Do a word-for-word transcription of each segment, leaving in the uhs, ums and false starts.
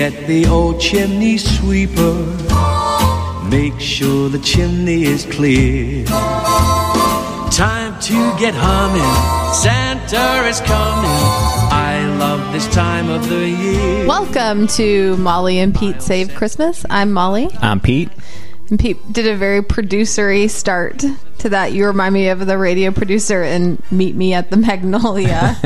get the old chimney sweeper. Make sure the chimney is clear. Time to get humming. Santa is coming. I love this time of the year. Welcome to Molly and Pete Save Christmas. I'm Molly. I'm Pete. And Pete did a very producery start to that. You remind me of the radio producer in Meet Me at the Magnolia.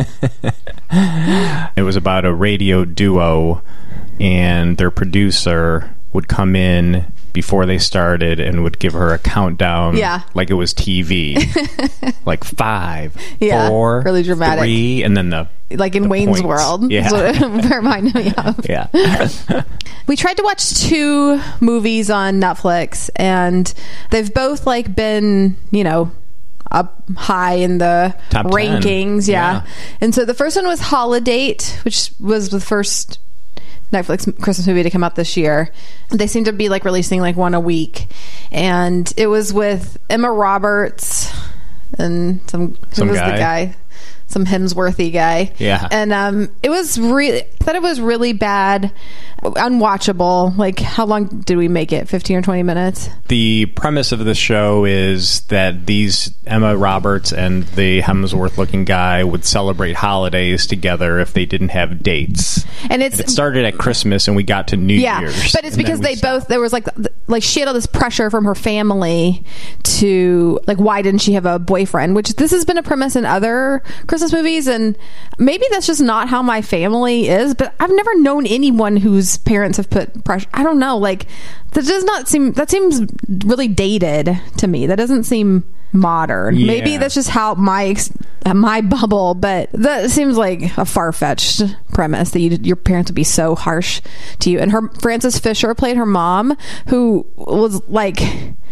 It was about a radio duo, and their producer would come in before they started and would give her a countdown, yeah, like it was T V. Like five, yeah, four, really dramatic. three, and then the like in the Wayne's points. World. Yeah. That's what it reminded me of. Yeah. We tried to watch two movies on Netflix, and they've both like been, you know, up high in the Top rankings. Yeah. Yeah. And so the first one was Holidate, which was the first Netflix Christmas movie to come out this year. They seem to be like releasing like one a week, and it was with Emma Roberts and some who Some was guy. the guy, some Hemsworthy guy. Yeah. And um, it was really, I thought it was really bad, unwatchable. Like, how long did we make it? fifteen or twenty minutes? The premise of the show is that these Emma Roberts and the Hemsworth-looking guy would celebrate holidays together if they didn't have dates. And it's And it started at Christmas, and we got to New yeah, Year's. but it's and because then we they stopped. both, there was like, th- like she had all this pressure from her family to, like, why didn't she have a boyfriend? Which this has been a premise in other Christmas movies, and maybe that's just not how my family is, but I've never known anyone whose parents have put pressure. I don't know, like, that does not seem, that seems really dated to me. That doesn't seem modern. Yeah. Maybe that's just how my ex- my bubble, but that seems like a far-fetched premise that you, your parents would be so harsh to you. And her Frances Fisher played her mom, who was like,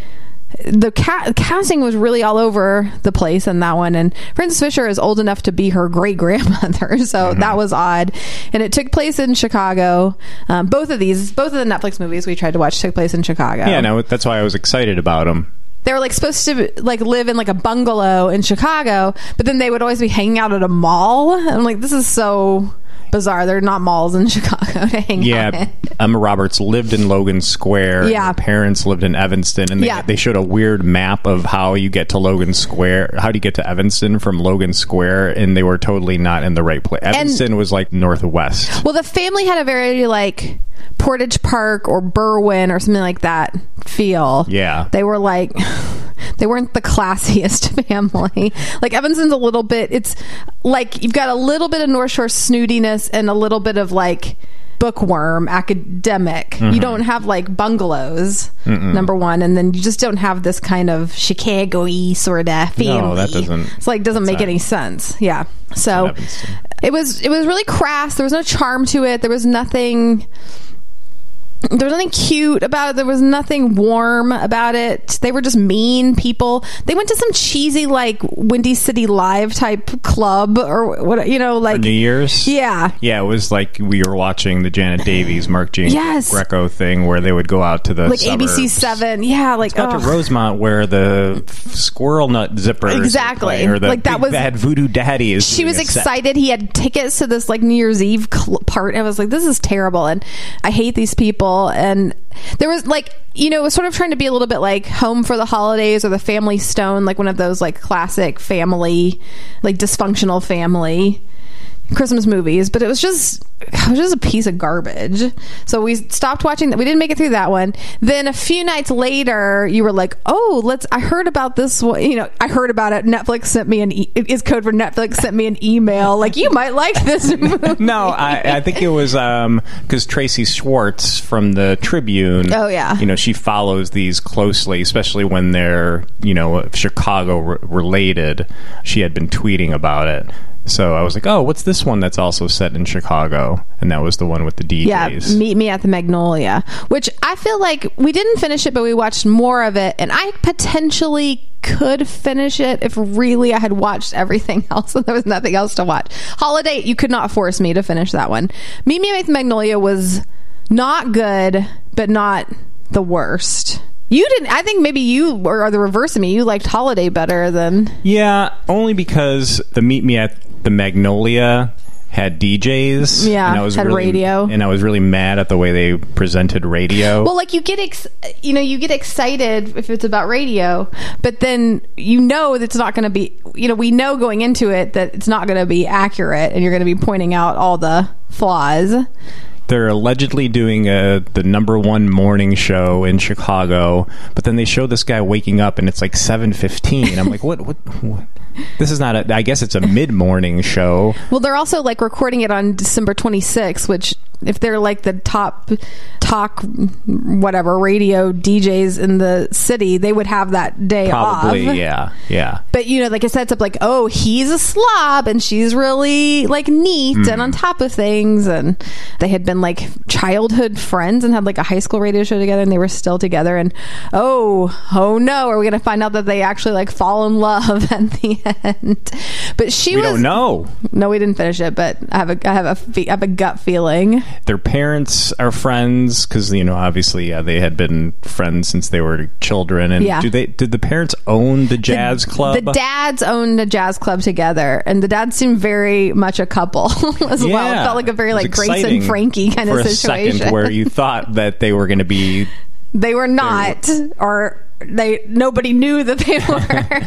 the ca- casting was really all over the place in that one, and Frances Fisher is old enough to be her great grandmother, so Mm-hmm. that was odd. And it took place in Chicago. Um, both of these, both of the Netflix movies we tried to watch took place in Chicago. Yeah, no, that's why I was excited about them. They were like supposed to like live in like a bungalow in Chicago, but then they would always be hanging out at a mall. I'm like, this is so bizarre. There are not malls in Chicago to hang out Yeah, in. Emma Roberts lived in Logan Square. Yeah. And her parents lived in Evanston, and they, Yeah. they showed a weird map of how you get to Logan Square. How do you get to Evanston from Logan Square? And they were totally not in the right place. Evanston was like northwest. Well, the family had a very like Portage Park or Berwyn or something like that feel. Yeah. They were like, they weren't the classiest family. Like Evanston's a little bit, it's like you've got a little bit of North Shore snootiness and a little bit of like bookworm academic. Mm-hmm. You don't have like bungalows, Mm-mm. number one, and then you just don't have this kind of Chicago-y sort of family. No, that doesn't- It's like doesn't make not- any sense. Yeah. So Evanston. it was it was really crass. There was no charm to it. There was nothing there was nothing cute about it. There was nothing warm about it. They were just mean people. They went to some cheesy like Windy City Live type club or what, you know, like For New Year's? Yeah. Yeah, it was like we were watching the Janet Davies, Mark James Yes. Greco thing where they would go out to the Like A B C suburbs. seven. Yeah, like Go out ugh. to Rosemont where the squirrel nut zippers are Exactly. playing, or the Like, that Big was- Bad Voodoo Daddy is She doing was a set. excited. He had tickets to this like New Year's Eve cl- part. I was like, this is terrible, and I hate these people. And there was like, you know, it was sort of trying to be a little bit like Home for the Holidays or The Family Stone, like one of those like classic family, like dysfunctional family Christmas movies, but it was just it was just a piece of garbage. So we stopped watching that. We didn't make it through that one. Then a few nights later, you were like, "Oh, let's." I heard about this one. You know, I heard about it. Netflix sent me an. E- it's code for Netflix sent me an email. Like, you might like this movie. No, I, I think it was um because Tracy Schwartz from the Tribune. Oh, yeah. You know, she follows these closely, especially when they're, you know, Chicago re- related. She had been tweeting about it. So I was like, oh, what's this one that's also set in Chicago? And that was the one with the D Js. Yeah, Meet Me at the Magnolia, which I feel like we didn't finish it, but we watched more of it, and I potentially could finish it if really I had watched everything else and there was nothing else to watch. Holiday, you could not force me to finish that one. Meet Me at the Magnolia was not good, but not the worst. You didn't. I think maybe you are the reverse of me. You liked Holiday better than. Yeah, only because the Meet Me at the Magnolia had D Js. Yeah, and I was had really, radio. And I was really mad at the way they presented radio. Well, like you get, ex- you know, you get excited if it's about radio, but then you know that it's not going to be, you know, we know going into it that it's not going to be accurate, and you're going to be pointing out all the flaws. They're allegedly doing a, the number one morning show in Chicago, but then they show this guy waking up and it's like seven fifteen. I'm like, what, what, what? This is not a, I guess it's a mid-morning show. Well, they're also like recording it on December twenty-sixth, which if they're like the top talk, whatever, radio D Js in the city, they would have that day Probably, off. yeah, yeah. But, you know, like it sets up like, oh, he's a slob and she's really like neat mm. and on top of things. And they had been like childhood friends and had like a high school radio show together, and they were still together. And oh, oh no, are we going to find out that they actually like fall in love at the end? But she we was. We don't know. No, we didn't finish it, but I have a, I have a, fe- I have a gut feeling. Their parents are friends because, you know, obviously yeah, they had been friends since they were children. And yeah. do they? Did the parents own the jazz the, club? The dads owned a jazz club together, and the dads seemed very much a couple as yeah. well. It felt like a very like Grace and Frankie kind for of a situation, second where you thought that they were going to be. They were not, they were, or they nobody knew that they were.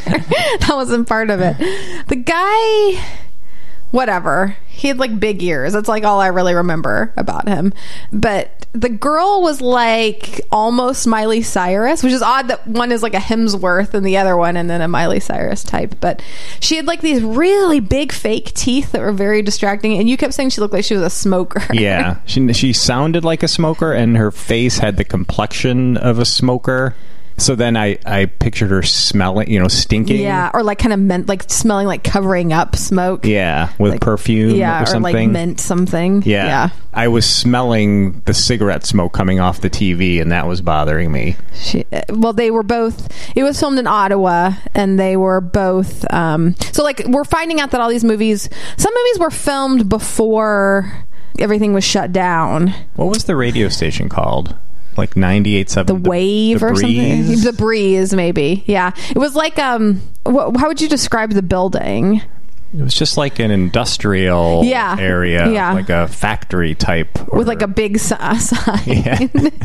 That wasn't part of it. The guy. Whatever. He had like big ears. That's like all I really remember about him. But the girl was like almost Miley Cyrus, which is odd that one is like a Hemsworth and the other one and then a Miley Cyrus type. But she had like these really big fake teeth that were very distracting. And you kept saying she looked like she was a smoker. Yeah. She, she sounded like a smoker, and her face had the complexion of a smoker. So then I, I pictured her smelling, you know, stinking. Yeah, or like kind of mint, like smelling like covering up smoke. Yeah, with like, perfume yeah, or something. Or like mint something. Yeah. yeah. I was smelling the cigarette smoke coming off the T V, and that was bothering me. She, well, they were both, it was filmed in Ottawa, and they were both, um, so like we're finding out that all these movies, some movies were filmed before everything was shut down. What was the radio station called? Like ninety-eight point seven The Wave the or breeze? something. The Breeze, maybe. Yeah. It was like, um, wh- how would you describe the building? It was just like an industrial yeah. area, yeah. like a factory type. Or, with like a big si- sign. Yeah.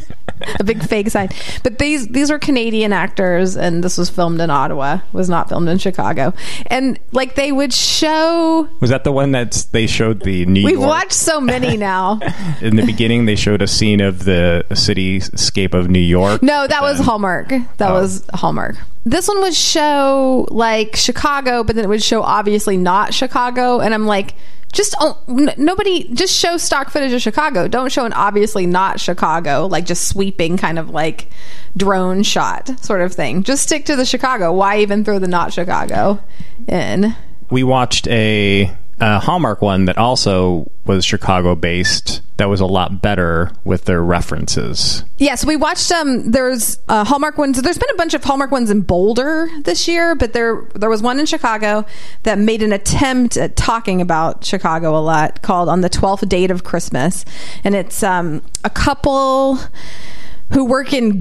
A big fake sign. But these these are Canadian actors, and this was filmed in Ottawa. It was not filmed in Chicago. And like they would show. Was that the one that they showed the New We've York? watched so many now. In the beginning, they showed a scene of the cityscape of New York. No, that was then, Hallmark. That oh. was Hallmark. This one would show like Chicago, but then it would show obviously not Chicago. And I'm like, just oh, n- nobody just show stock footage of Chicago. Don't show an obviously not Chicago, like just sweeping kind of like drone shot sort of thing. Just stick to the Chicago. Why even throw the not Chicago in? We watched a, a Hallmark one that also was Chicago based. That was a lot better with their references. Yeah, so we watched um there's uh, Hallmark ones. There's been a bunch of Hallmark ones in Boulder this year, but there there was one in Chicago that made an attempt at talking about Chicago a lot, called On the twelfth Date of Christmas. And it's um a couple who work in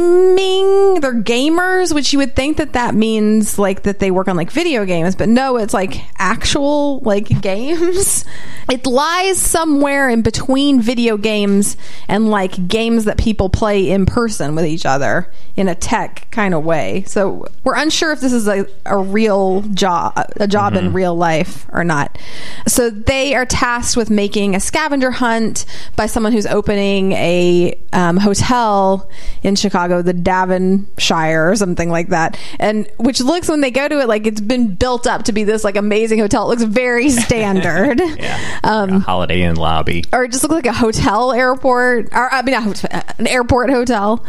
gaming. They're gamers, which you would think that that means like that they work on like video games, but no, it's like actual like games. It lies somewhere in between video games and like games that people play in person with each other in a tech kind of way. So we're unsure if this is a, a real job, a job mm-hmm. in real life or not. So they are tasked with making a scavenger hunt by someone who's opening a um, hotel in Chicago, the Devonshire or something like that, and which looks, when they go to it, like it's been built up to be this like amazing hotel. It looks very standard. Yeah, um, like a Holiday Inn lobby, or it just looks like a hotel airport, or I mean, a, an airport hotel,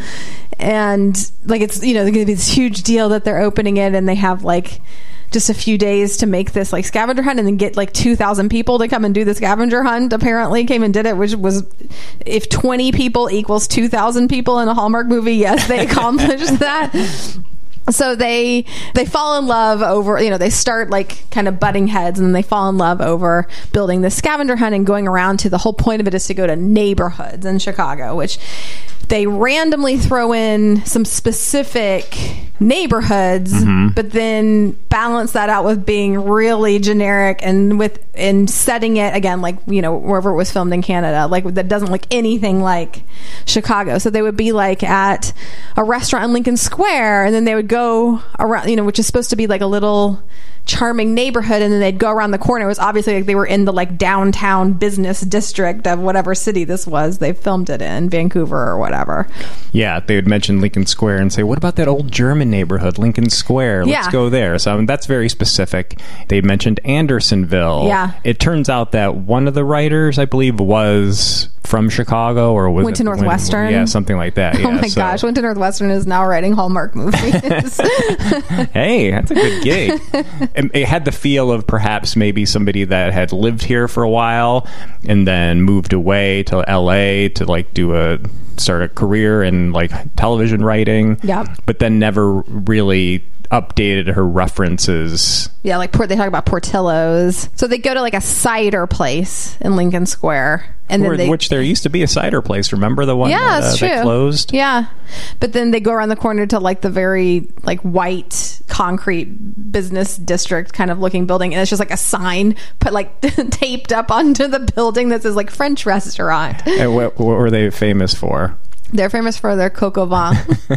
and like it's, you know, going to be this huge deal that they're opening it, and they have like just a few days to make this like scavenger hunt, and then get like two thousand people to come and do the scavenger hunt. Apparently came and did it, which was, if twenty people equals two thousand people in a Hallmark movie, yes, they accomplished that. So they they fall in love over, you know, they start like kind of butting heads, and then they fall in love over building this scavenger hunt and going around to, the whole point of it is to go to neighborhoods in Chicago, which they randomly throw in some specific neighborhoods, mm-hmm. but then balance that out with being really generic and with in setting it again, like, you know, wherever it was filmed in Canada, like that doesn't look anything like Chicago. So they would be like at a restaurant in Lincoln Square, and then they would go around, you know, which is supposed to be like a little charming neighborhood, and then they'd go around the corner. It was obviously like they were in the like downtown business district of whatever city this was they filmed it in, Vancouver or whatever. Yeah, they would mention Lincoln Square and say, what about that old German neighborhood, Lincoln Square? Let's yeah. go there. So I mean, that's very specific. They mentioned Andersonville. Yeah. It turns out that one of the writers, I believe, was from Chicago, or was went it, to Northwestern. Went, yeah, something like that. Yeah, oh my so. gosh, went to Northwestern is now writing Hallmark movies. Hey, that's a good gig. It, it had the feel of perhaps maybe somebody that had lived here for a while and then moved away to L A to like do a start a career in like television writing. Yeah, but then never really updated her references. Yeah, like they talk about Portillo's. So they go to like a cider place in Lincoln Square, and then they, which there used to be a cider place. Remember the one yeah, that, uh, true. that closed? Yeah, but then they go around the corner to like the very like white concrete business district kind of looking building, and it's just like a sign put like taped up onto the building that says like French restaurant. And what, what were they famous for? They're famous for their coq au vin.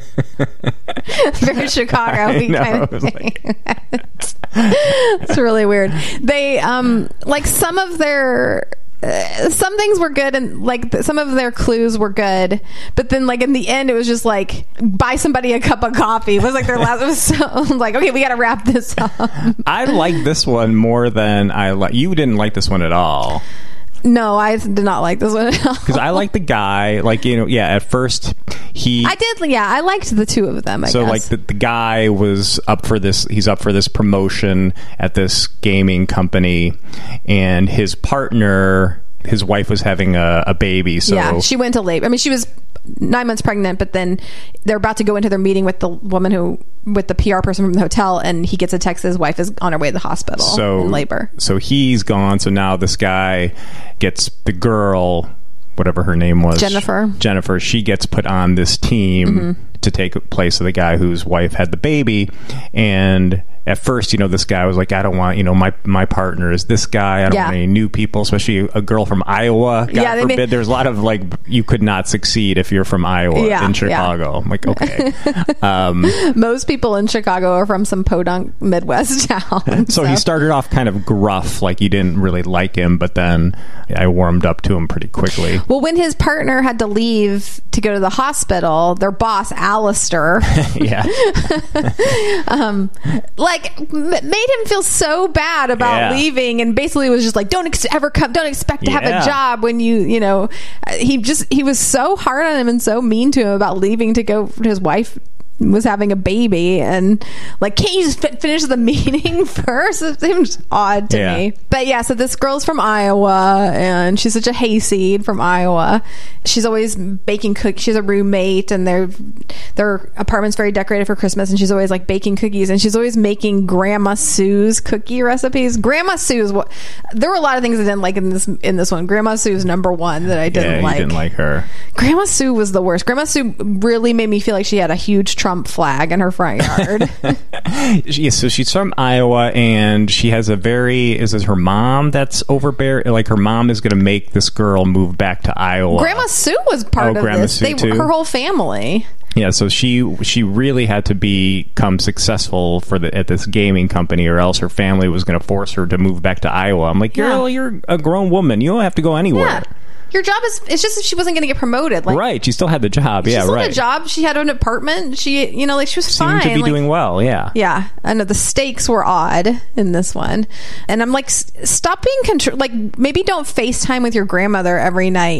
Very Chicago kind of thing. Like... It's really weird. They um like some of their uh, some things were good, and like th- some of their clues were good, but then like in the end it was just like buy somebody a cup of coffee. It was like their last. It was so I was like, okay, we got to wrap this up. I like this one more than I like. You didn't like this one at all. No, I did not like this one at all. Because I like the guy, like, you know, yeah, at first he... I did, yeah, I liked the two of them, I so, guess. like, the, the guy was up for this, he's up for this promotion at this gaming company, and his partner, his wife was having a, a baby, so... Yeah, she went to labor. I mean, she was nine months pregnant, but then they're about to go into their meeting with the woman who... with the P R person from the hotel, and he gets a text that his wife is on her way to the hospital so, in labor. So he's gone. So now this guy gets the girl, whatever her name was, Jennifer. Jennifer. She gets put on this team mm-hmm. to take place of the guy whose wife had the baby. And at first, you know, this guy was like, I don't want, you know, my my partner is this guy. I don't yeah. want any new people, especially a girl from Iowa. God yeah, forbid. Made... There's a lot of like, you could not succeed if you're from Iowa yeah, in Chicago. Yeah. I'm like, okay. um, Most people in Chicago are from some podunk Midwest town. So, so he started off kind of gruff, like you didn't really like him, but then I warmed up to him pretty quickly. Well, when his partner had to leave to go to the hospital, their boss, Alistair, yeah, um, like m- made him feel so bad about yeah. leaving, and basically was just like, don't ex- ever come, don't expect to yeah. have a job when you, you know, he just, he was so hard on him and so mean to him about leaving to go to his wife was having a baby, and like, can't you just f- finish the meeting first? It seems odd to yeah. me. But yeah, so this girl's from Iowa, and she's such a hayseed from Iowa. She's always baking cookies. She's a roommate, and their their apartment's very decorated for Christmas, and she's always like baking cookies, and she's always making Grandma Sue's cookie recipes. Grandma Sue's what there were a lot of things I didn't like in this in this one. Grandma Sue's number one that I didn't yeah, you like. Didn't like her. Grandma Sue was the worst. Grandma Sue really made me feel like she had a huge Trump flag in her front yard. Yeah, so she's from Iowa, and she has a very is it her mom that's overbearing? Like her mom is going to make this girl move back to Iowa. Grandma Sue was part oh, of Grandma this. Sue They, too? Her whole family. Yeah, so she she really had to become successful for the at this gaming company, or else her family was going to force her to move back to Iowa. I'm like, Yeah. you're you're a grown woman. You don't have to go anywhere. Yeah. Your job is, it's just that she wasn't going to get promoted. Like, Right, she still had the job. She Yeah, still right. had a job. She had an apartment. She, you know, like she was Seemed fine. to be like, doing well. Yeah. Yeah, I know the stakes were odd in this one, and I'm like, s- stop being control. Like, maybe don't FaceTime with your grandmother every night,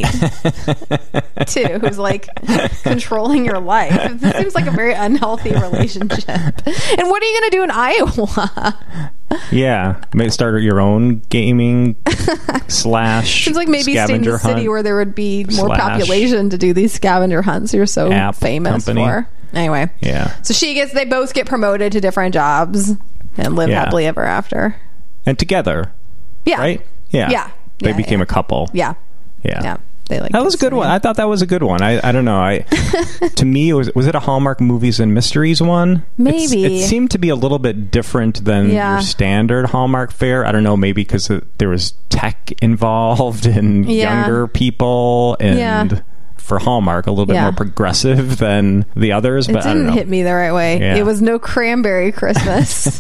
too. Who's like controlling your life. This seems like a very unhealthy relationship. And what are you going to do in Iowa? Yeah, maybe start your own gaming slash. Seems like maybe stay in scavenger the city hunt where there would be more slash population to do these scavenger hunts you're so app famous company. for. Anyway. Yeah. So she gets, they both get promoted to different jobs and live Yeah. happily ever after. And together. Yeah. Right? Yeah. Yeah. They Yeah, became yeah. a couple. Yeah. Yeah. Yeah. They like That was a good one. I thought that was a good one. I, I don't know. I to me, it was was it a Hallmark Movies and Mysteries one? It's- Maybe. it seemed to be a little bit different than Yeah. your standard Hallmark fare. I don't know. Maybe because there was tech involved and Yeah. younger people, and Yeah. for Hallmark, a little bit Yeah. more progressive than the others. It But I don't didn't know. hit me the right way. Yeah. It was no cranberry Christmas.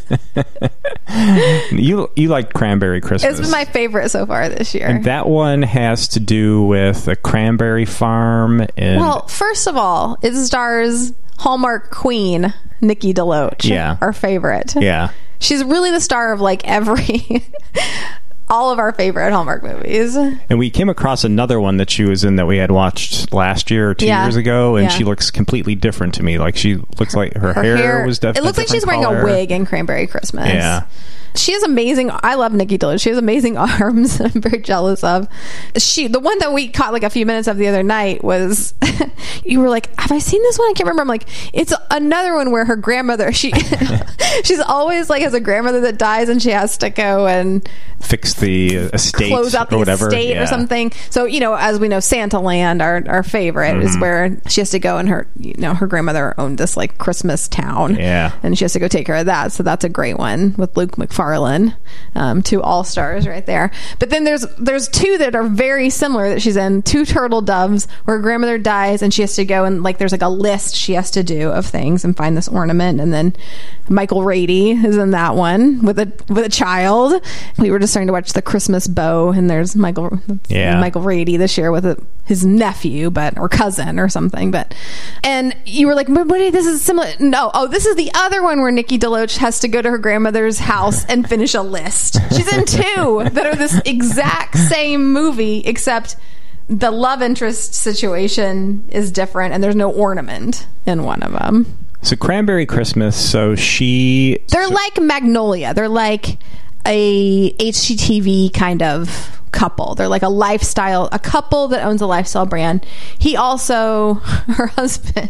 You you liked Cranberry Christmas. It's been my favorite so far this year. And that one has to do with a cranberry farm. And Well, first of all, it stars Hallmark queen Nikki DeLoach. Yeah. Our favorite. yeah. She's really the star of like every all of our favorite Hallmark movies. And we came across another one that she was in that we had watched last year or two Yeah. years ago, and Yeah. she looks completely different to me. Like she looks like her, hair, was definitely. It looks like she's wearing a wig in Cranberry Christmas. Yeah. She has amazing. I love Nikki DeLoach. She has amazing arms. I'm very jealous of. She, the one that we caught like a few minutes of the other night was. You were like, "Have I seen this one?" I can't remember. I'm like, it's another one where her grandmother. She, she's always like has a grandmother that dies, and she has to go and Fix the estate, close out the or whatever, estate yeah. or something. So you know, as we know, Santa Land, our our favorite, Mm-hmm. is where she has to go, and her you know her grandmother owned this like Christmas town, Yeah. and she has to go take care of that. So that's a great one with Luke McFarlane, um, two all stars right there. But then there's there's two that are very similar that she's in. Two Turtle Doves, where her grandmother dies, and she has to go and like there's like a list she has to do of things and find this ornament. And then Michael Rady is in that one with a with a child. We were just starting to watch The Christmas Bow, and there's Michael Yeah. Michael Rady this year with a, his nephew, but or cousin or something. But and you were like, but what? This is similar. No, oh, this is the other one where Nikki DeLoach has to go to her grandmother's house and finish a list. She's in two that are this exact same movie, except the love interest situation is different, and there's no ornament in one of them. So Cranberry Christmas. So she. They're so- like Magnolia. They're like a H G T V kind of couple. They're like a lifestyle, a couple that owns a lifestyle brand. He also, her husband,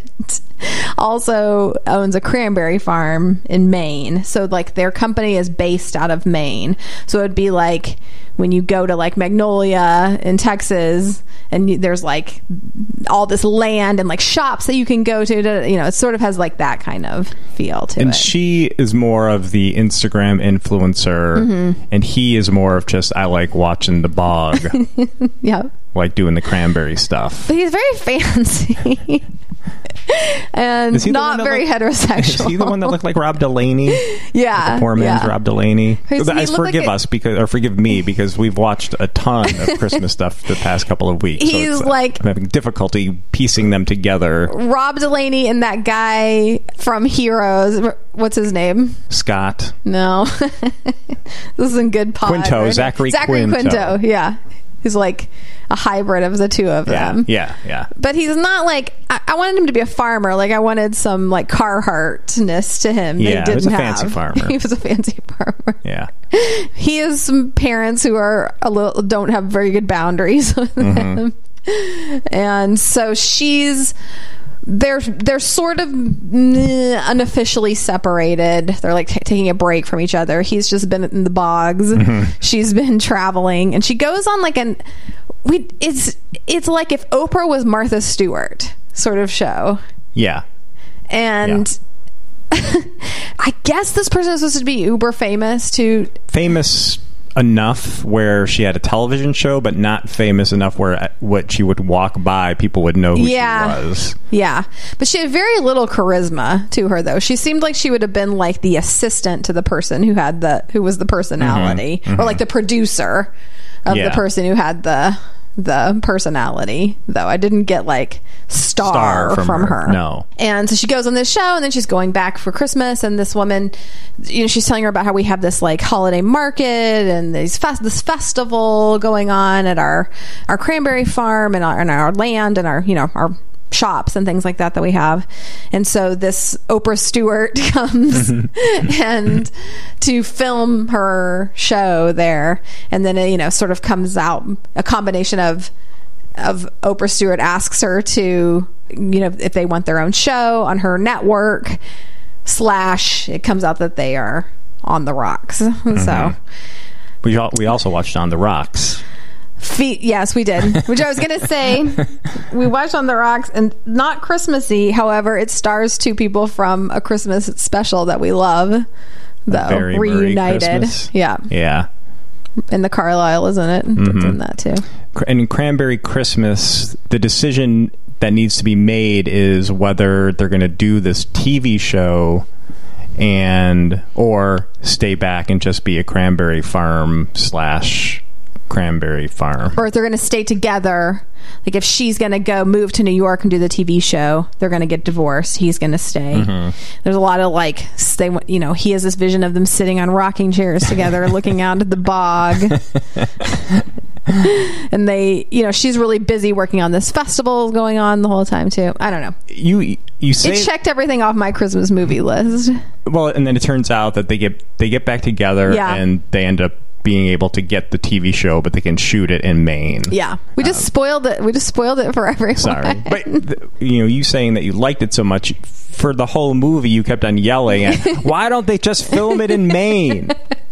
also owns a cranberry farm in Maine. So like their company is based out of Maine. So it'd be like when you go to like Magnolia in Texas, and you, there's like all this land and like shops that you can go to, to you know, it sort of has like that kind of feel to And it. she is more of the Instagram influencer, Mm-hmm. and he is more of just, I like watching the bog, Yeah. like doing the cranberry stuff. But he's very fancy. And Is he the one not that very looked- heterosexual. Is he the one that looked like Rob Delaney? Yeah. The poor man's yeah. Rob Delaney. He's- he Guys, looked like forgive a- us because, or forgive me because we've watched a ton of Christmas stuff the past couple of weeks. He's it's, uh, like- I'm having difficulty piecing them together. Rob Delaney and that guy from Heroes. What's his name? Scott. No. This is in good pod. Quinto, right? Zachary Zachary Quinto. Quinto. Yeah. He's like a hybrid of the two of Yeah, them. yeah, yeah. But he's not like I, I wanted him to be a farmer. Like I wanted some like Carhartt-ness to him. That Yeah, he he didn't was a have. fancy farmer. He was a fancy farmer. Yeah. He has some parents who are a little don't have very good boundaries with Mm-hmm. him, and so she's they're they're sort of mm, unofficially separated. They're like t- taking a break from each other. He's just been in the bogs. Mm-hmm. She's been traveling, and she goes on like an we. It's it's like if Oprah was Martha Stewart sort of show, Yeah. and. I guess this person is supposed to be uber famous to Famous enough where she had a television show, but not famous enough where uh, what she would walk by, people would know who Yeah. she was. Yeah. But she had very little charisma to her though. She seemed like she would have been like the assistant to the person who had the who was the personality or like the producer of Yeah. the person who had the the personality though. I didn't get like star, Star from, from her. her. No. And so she goes on this show and then she's going back for Christmas and this woman, you know, she's telling her about how we have this like holiday market and these fest- this festival going on at our our cranberry farm and our, and our land and our, you know, our shops and things like that that we have. And so this Oprah Stewart comes and to film her show there, and then it, you know, sort of comes out a combination of of Oprah Stewart asks her to you know, if they want their own show on her network, slash, it comes out that they are on the rocks. Mm-hmm. So we all, we also watched On the Rocks. Fe- yes, we did. Which I was going to say, we watched On the Rocks, and not Christmassy. However, it stars two people from a Christmas special that we love, though. Very reunited. Yeah. Yeah. And the Carlisle is in it. Mm-hmm. It's in that too. And in Cranberry Christmas, the decision that needs to be made is whether they're going to do this T V show and or stay back and just be a cranberry farm slash cranberry farm, or if they're going to stay together. Like if she's going to go move to New York and do the T V show, they're going to get divorced. He's going to stay. Mm-hmm. There's a lot of like they, you know, he has this vision of them sitting on rocking chairs together, looking out at the bog. And they, you know, she's really busy working on this festival going on the whole time too. I don't know. You you say it checked everything off my Christmas movie list. Well, and then it turns out that they get they get back together, yeah. and they end up being able to get the T V show, but they can shoot it in Maine. Yeah, we just um, spoiled it. We just spoiled it for everyone. Sorry, but the, you know, you saying that you liked it so much for the whole movie, you kept on yelling at, "Why don't they just film it in Maine?"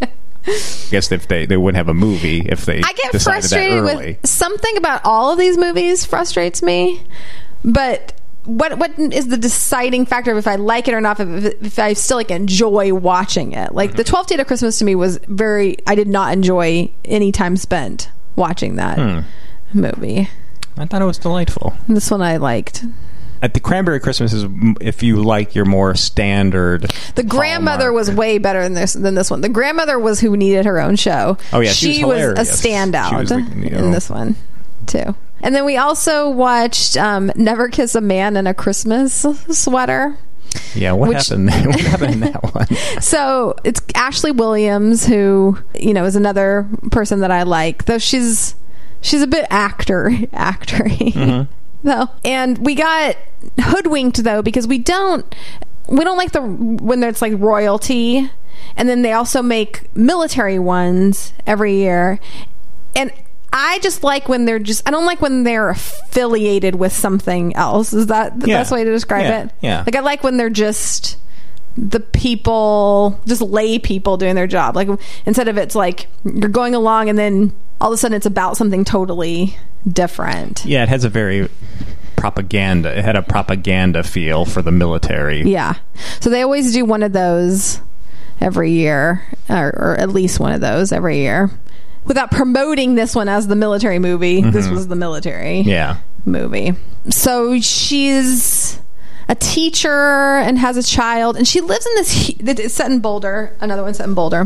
I guess if they they wouldn't have a movie if they I get decided frustrated that early. With something about all of these movies frustrates me, but what what is the deciding factor of if I like it or not, if, if I still like enjoy watching it? Like mm-hmm. the twelfth Date of Christmas to me was very, I did not enjoy any time spent watching that hmm. movie. I thought it was delightful. This one I liked. At the Cranberry Christmas is if you like your more standard. The grandmother Hallmark. was way better than this than this one. The grandmother was who needed her own show. Oh yeah, she, she was, was a standout was the, you know. in this one too. And then we also watched um, Never Kiss a Man in a Christmas Sweater. Yeah, what which, happened there? What happened in that one? So it's Ashley Williams, who, you know, is another person that I like, though she's she's a bit actor actory. Mm-hmm. Though. And we got hoodwinked though, because we don't we don't like the when there's like royalty, and then they also make military ones every year. And I just like when they're just I don't like when they're affiliated with something else. Is that the yeah. best way to describe yeah. it? Yeah. Like I like when they're just the people, just lay people doing their job. Like instead of it's like you're going along and then all of a sudden it's about something totally different. Yeah, it has a very propaganda. It had a propaganda feel for the military. Yeah. So they always do one of those every year, or, or at least one of those every year. Without promoting this one as the military movie, mm-hmm. this was the military yeah. movie. So she's a teacher and has a child, and she lives in this, it's set in Boulder, another one set in Boulder.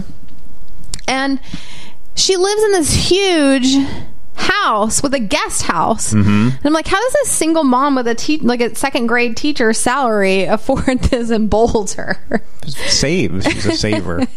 And she lives in this huge house with a guest house. Mm-hmm. And I'm like, how does this single mom with a te- like a second grade teacher salary afford this in Boulder? Save. She's a saver.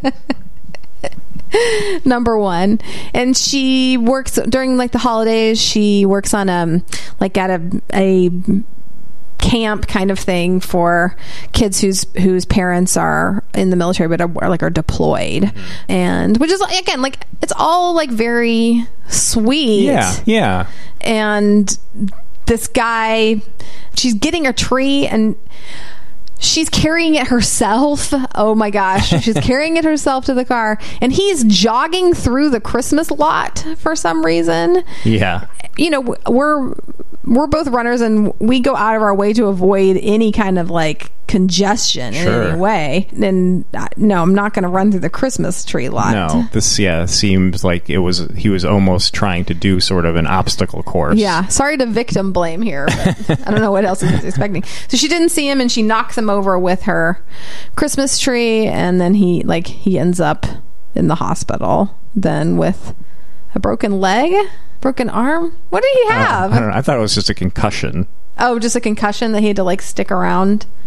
Number one. And she works during like the holidays. She works on um like at a a camp kind of thing for kids whose whose parents are in the military but are, are like are deployed. Mm-hmm. And which is again like it's all like very sweet. Yeah, yeah. And this guy, she's getting a tree and she's carrying it herself. Oh my gosh. She's carrying it herself to the car. And he's jogging through the Christmas lot for some reason. Yeah. You know, we're we're both runners and we go out of our way to avoid any kind of like congestion sure. in any way. And uh, no, I'm not going to run through the Christmas tree lot. No, this yeah seems like it was he was almost trying to do sort of an obstacle course. Yeah, sorry to victim blame here, but I don't know what else he was expecting. So she didn't see him and she knocks him over with her Christmas tree, and then he like he ends up in the hospital then with a broken leg, broken arm. What did he have? Uh, I don't know. I thought it was just a concussion. Oh, just a concussion that he had to like stick around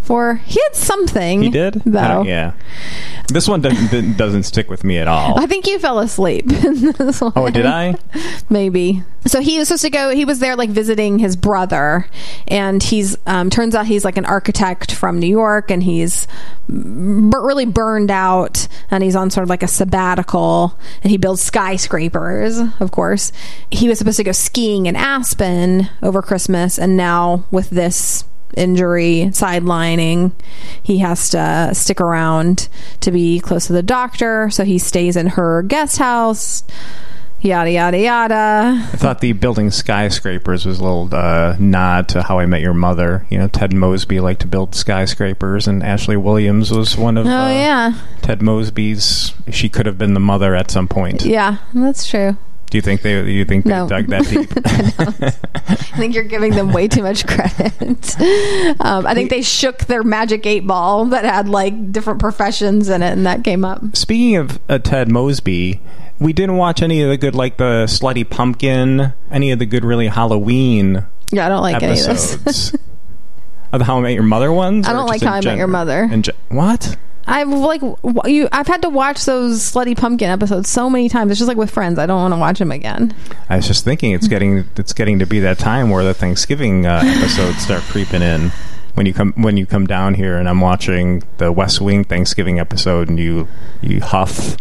for he had something. He did? Though. Yeah. This one doesn't, doesn't stick with me at all. I think you fell asleep in this one. Oh, did I? Maybe. So he was supposed to go, he was there like visiting his brother, and he's, um, turns out he's like an architect from New York, and he's b- really burned out, and he's on sort of like a sabbatical, and he builds skyscrapers, of course. He was supposed to go skiing in Aspen over Christmas, and now with this injury sidelining, he has to stick around to be close to the doctor, so he stays in her guest house, yada yada yada. I thought the building skyscrapers was a little uh, nod to How I Met Your Mother. You know, Ted Mosby liked to build skyscrapers, and Ashley Williams was one of oh uh, yeah Ted Mosby's. She could have been the mother at some point. yeah that's true. Do you think they? Do you think they No. dug that deep? I don't. I think you're giving them way too much credit. um, I think they shook their magic eight ball that had like different professions in it, and that came up. Speaking of uh, Ted Mosby, we didn't watch any of the good, like the Slutty Pumpkin, any of the good, really Halloween Yeah, I don't like episodes. any of this. Of the How I Met Your Mother ones? I Or don't like just in How I Met gen- Your Mother. in gen- what? I've like w- you. I've had to watch those Slutty Pumpkin episodes so many times. It's just like with Friends. I don't want to watch them again. I was just thinking it's getting it's getting to be that time where the Thanksgiving uh, episodes start creeping in. When you come when you come down here and I'm watching the West Wing Thanksgiving episode and you you huff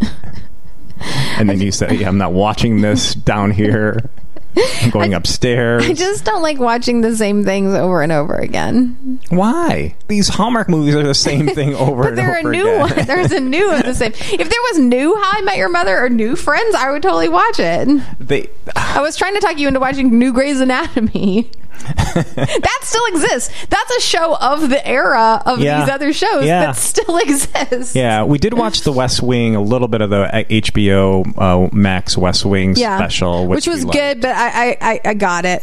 and then you say, yeah, I'm not watching this down here. I'm going I, upstairs. I just don't like watching the same things over and over again. Why? These Hallmark movies are the same thing over But and there are over new again. one. There's a new of the same. If there was new How I Met Your Mother or new Friends, I would totally watch it. They, I was trying to talk you into watching new Grey's Anatomy. That still exists. That's a show of the era of Yeah. these other shows Yeah. that still exists. yeah, we did watch the West Wing, a little bit of the H B O uh, Max West Wing Yeah. special, which, which was we good, but I, I, I got it.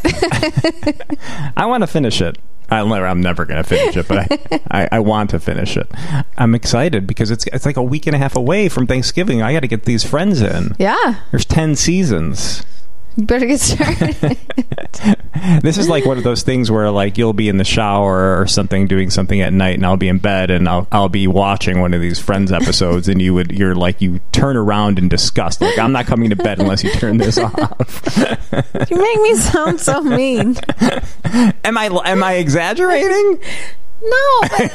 I want to finish it. I'm never, I'm never going to finish it, but I, I, I want to finish it. I'm excited because it's it's like a week and a half away from Thanksgiving. I got to get these Friends in. Yeah. There's ten seasons. You better get started. This is like one of those things where like you'll be in the shower or something doing something at night, and I'll be in bed and I'll I'll be watching one of these Friends episodes, and you would you're like you turn around in disgust, like I'm not coming to bed unless you turn this off. You make me sound so mean. Am I am I exaggerating? No, but,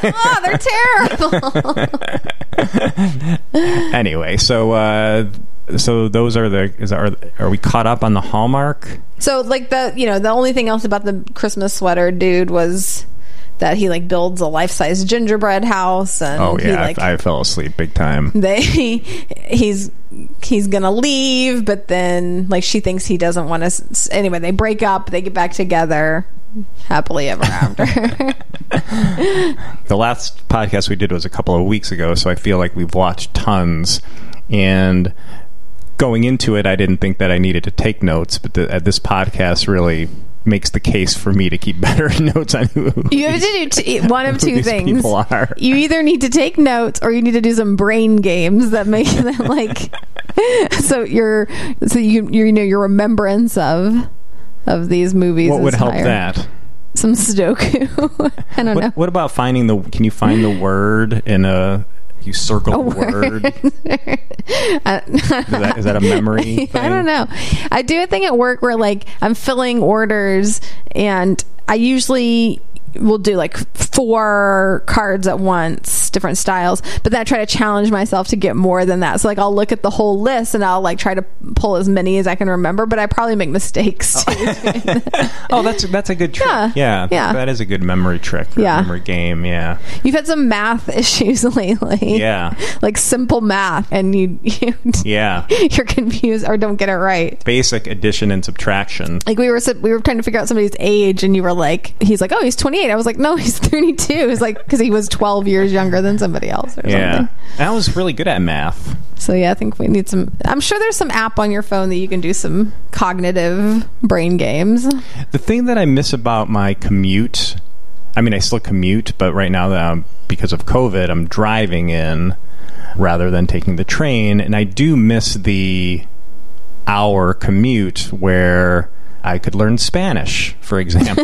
oh, they're terrible. Anyway, so uh, so those are the is are are we caught up on the Hallmark? So, like the you know the only thing else about the Christmas sweater dude was that he like builds a life size gingerbread house, and Oh he, yeah, like, I, I fell asleep big time. they he's he's gonna leave, but then like she thinks he doesn't want to. Anyway, they break up. They get back together. Happily ever after. The last podcast we did was a couple of weeks ago, so I feel like we've watched tons. And going into it, I didn't think that I needed to take notes, but the, uh, this podcast really makes the case for me to keep better notes on who You have to do t- one of who two these things. people are. You either need to take notes or you need to do some brain games that make them like so you're so you you know your remembrance of of these movies. What would is help higher. that? Some Sudoku. I don't What, know. what about finding the? Can you find the word in a? You circle A the word. I- Is that, is that a memory thing? I don't know. I do a thing at work where like I'm filling orders, and I usually will do like four cards at once, different styles, but then I try to challenge myself to get more than that. So like I'll look at the whole list and I'll like try to pull as many as I can remember, but I probably make mistakes too. Oh, that's that's a good trick. Yeah, Yeah, yeah. that is a good memory trick. Or Yeah. memory game. Yeah, You've had some math issues lately. yeah, Like simple math, and you, you yeah. you're confused or don't get it right. Basic addition and subtraction. Like we were we were trying to figure out somebody's age, and you were like, he's like, oh, he's twenty-eight. I was like, no, he's thirty-two. It's like because he was twelve years younger than somebody else or Yeah, something. I was really good at math. So yeah, I think we need some. I'm sure there's some app on your phone that you can do some cognitive brain games. The thing that I miss about my commute, I mean, I still commute, but right now, that I'm, because of COVID, I'm driving in rather than taking the train, and I do miss the hour commute where I could learn Spanish, for example.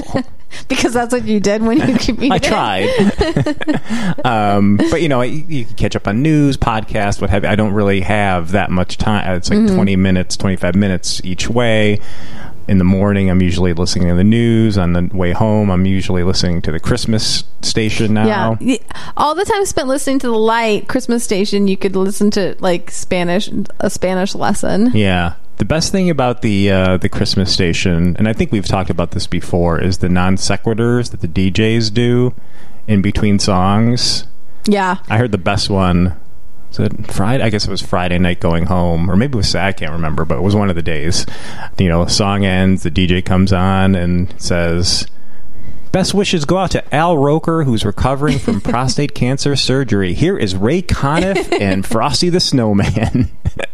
Because that's what you did when you commuted. I tried. um, but, you know, you, you can catch up on news, podcasts, what have you. I don't really have that much time. It's like mm-hmm. twenty minutes, twenty-five minutes each way. In the morning, I'm usually listening to the news. On the way home, I'm usually listening to the Christmas station now. Yeah. All the time spent listening to the Light Christmas station, you could listen to, like, Spanish, a Spanish lesson. Yeah. The best thing about the uh, the Christmas station, and I think we've talked about this before, is the non sequiturs that the D Js do in between songs. Yeah. I heard the best one. Was it Friday? I guess it was Friday night going home, or maybe it was Saturday. I can't remember, but it was one of the days. You know, song ends, the D J comes on and says, "Best wishes go out to Al Roker, who's recovering from prostate cancer surgery. Here is Ray Conniff and Frosty the Snowman."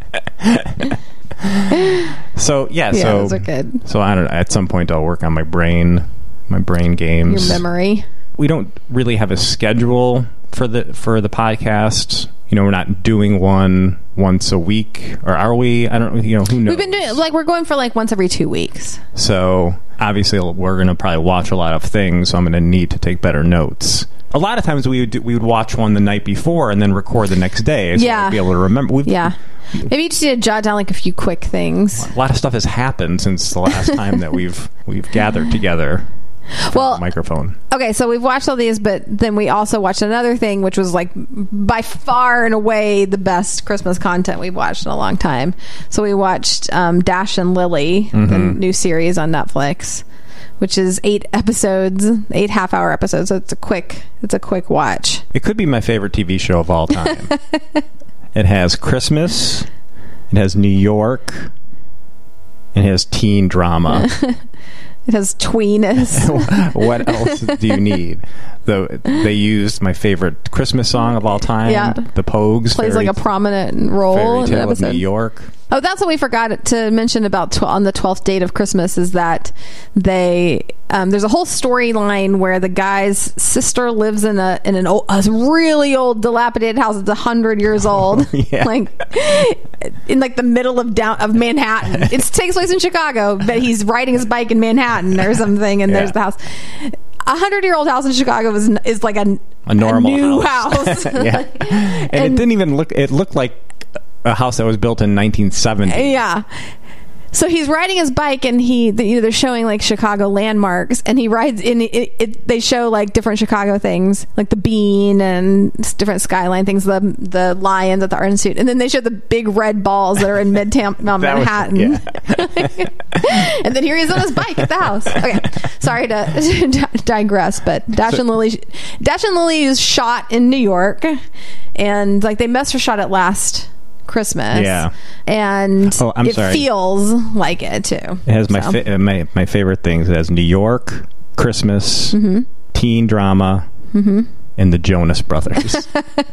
So yeah, yeah, so those are good. So I don't know. At some point, I'll work on my brain, my brain games, your memory. We don't really have a schedule for the for the podcast. You know, we're not doing one once a week, or are we? I don't. You know, who knows? We've been doing like we're going for like once every two weeks. So obviously, we're going to probably watch a lot of things. So I'm going to need to take better notes. A lot of times we would do, we would watch one the night before and then record the next day. So yeah, we'd be able to remember. We've, yeah. Maybe you just need to jot down like a few quick things. A lot of stuff has happened since the last time that we've we've gathered together. Well, microphone. Okay, so we've watched all these, but then we also watched another thing, which was like by far and away the best Christmas content we've watched in a long time. So we watched um, Dash and Lily, mm-hmm. the new series on Netflix, which is eight episodes, eight half-hour episodes. So it's a quick, it's a quick watch. It could be my favorite T V show of all time. It has Christmas. It has New York. It has teen drama. It has tweeness. What else do you need? The they used my favorite Christmas song of all time. Yeah. The Pogues. Plays fairy, like a prominent role Fairy in the Tale of episode. New York. Oh, that's what we forgot to mention about tw- on the twelfth date of Christmas is that they um, there's a whole storyline where the guy's sister lives in a in an old, a really old dilapidated house that's a hundred years old, oh, yeah. like in like the middle of down of Manhattan. It takes place in Chicago, but he's riding his bike in Manhattan or something, and yeah. there's the house. A hundred-year-old house in Chicago is is like a a normal a new house, house. yeah. and, and it didn't even look. It looked like a house that was built in nineteen seventy. Yeah. So he's riding his bike, and he, you know, they're showing like Chicago landmarks, and he rides in. It, it, they show like different Chicago things, like the Bean and different skyline things, the the lions at the Art Institute, and then they show the big red balls that are in Midtown Manhattan. Was, yeah. And then here he is on his bike at the house. Okay, sorry to digress, but Dash so, and Lily, Dash and Lily is shot in New York, and like they must have shot it last Christmas, yeah, and oh, I'm it sorry. feels like it too. It has my so. fa- my my favorite things. It has New York, Christmas, mm-hmm. teen drama, mm-hmm. and the Jonas Brothers.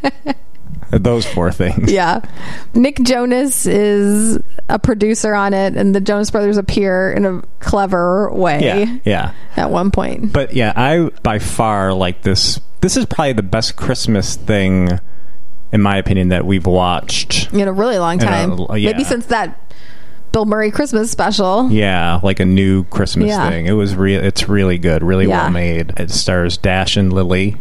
Those four things. Yeah, Nick Jonas is a producer on it, and the Jonas Brothers appear in a clever way. Yeah, yeah. At one point, but yeah, I by far like this. This is probably the best Christmas thing, in my opinion, that we've watched in a really long time. A, yeah. Maybe since that Bill Murray Christmas special. Yeah, like a new Christmas yeah. thing. It was real. It's really good, really yeah. well made. It stars Dash and Lily.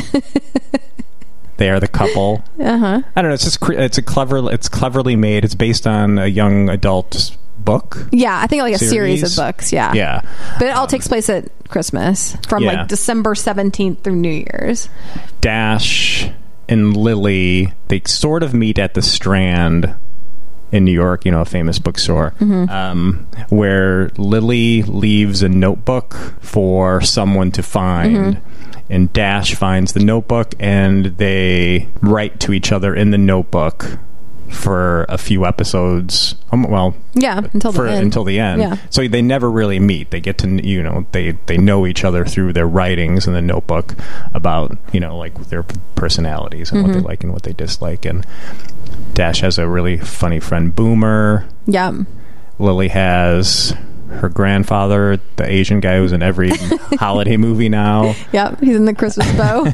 They are the couple. Uh huh. I don't know. It's just it's a clever. It's cleverly made. It's based on a young adult book. Yeah, I think like a series, series of books. Yeah, yeah. But it all um, takes place at Christmas from yeah. like December seventeenth through New Year's. Dash and Lily, they sort of meet at the Strand in New York, you know, a famous bookstore, mm-hmm. um, where Lily leaves a notebook for someone to find, mm-hmm. and Dash finds the notebook, and they write to each other in the notebook for a few episodes. Um, well, yeah, until for, the end. Until the end. Yeah. So they never really meet. They get to, you know, they they know each other through their writings in the notebook about, you know, like their personalities and mm-hmm. what they like and what they dislike. And Dash has a really funny friend, Boomer. Yeah. Lily has her grandfather, the Asian guy who's in every holiday movie now. Yep, he's in the Christmas bow.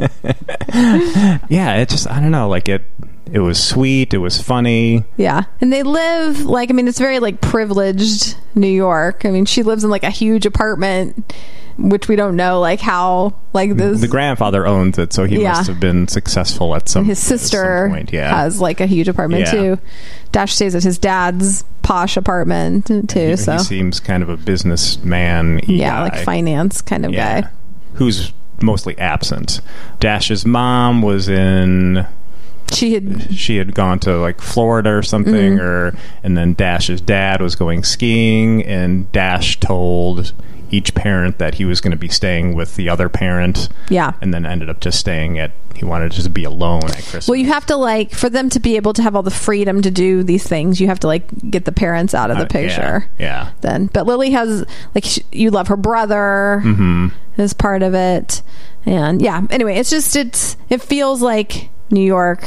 Yeah, it just, I don't know, like it it was sweet, it was funny. Yeah. And they live like, I mean, it's very like privileged New York. I mean, she lives in like a huge apartment which we don't know like how like this. The grandfather owns it, so he Yeah. must have been successful at some. His sister at some point. Yeah. has like a huge apartment Yeah. too. Dash stays at his dad's posh apartment too. He, so he seems kind of a businessman. yeah, guy. like finance kind of Yeah. guy. Who's mostly absent. Dash's mom was in. She had She had gone to like Florida or something, Mm-hmm. or and then Dash's dad was going skiing, and Dash told each parent that he was going to be staying with the other parent. yeah. And then ended up just staying at. He wanted to just be alone at Christmas. Well, you have to like for them to be able to have all the freedom to do these things. You have to like get the parents out of the Uh, picture. Yeah. yeah. Then, but Lily has like sh- you love her brother Mm-hmm. is part of it, and yeah. Anyway, it's just it's it feels like New York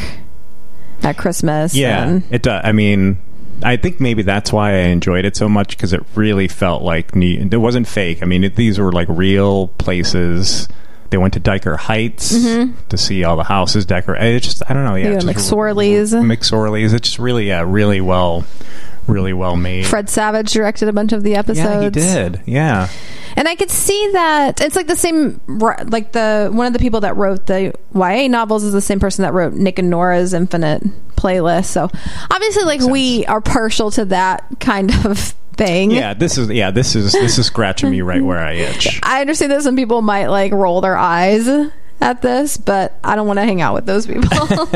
at Christmas. Yeah, and, it does. I mean, I think maybe that's why I enjoyed it so much, because it really felt like New- it wasn't fake. I mean, it, these were like real places. They went to Diker Heights to see all the houses decorated. It's just, I don't know. Yeah, Yeah, it's just- McSorley's. McSorley's. It's just really, yeah, really well, really well made. Fred Savage directed a bunch of the episodes. Yeah, he did. Yeah. And I could see that it's like the same, like the one of the people that wrote the Y A novels is the same person that wrote Nick and Nora's Infinite Playlist. So obviously, like we are partial to that kind of thing. Yeah, this is yeah, this is this is scratching me right where I itch. I understand that some people might like roll their eyes at this, but I don't want to hang out with those people.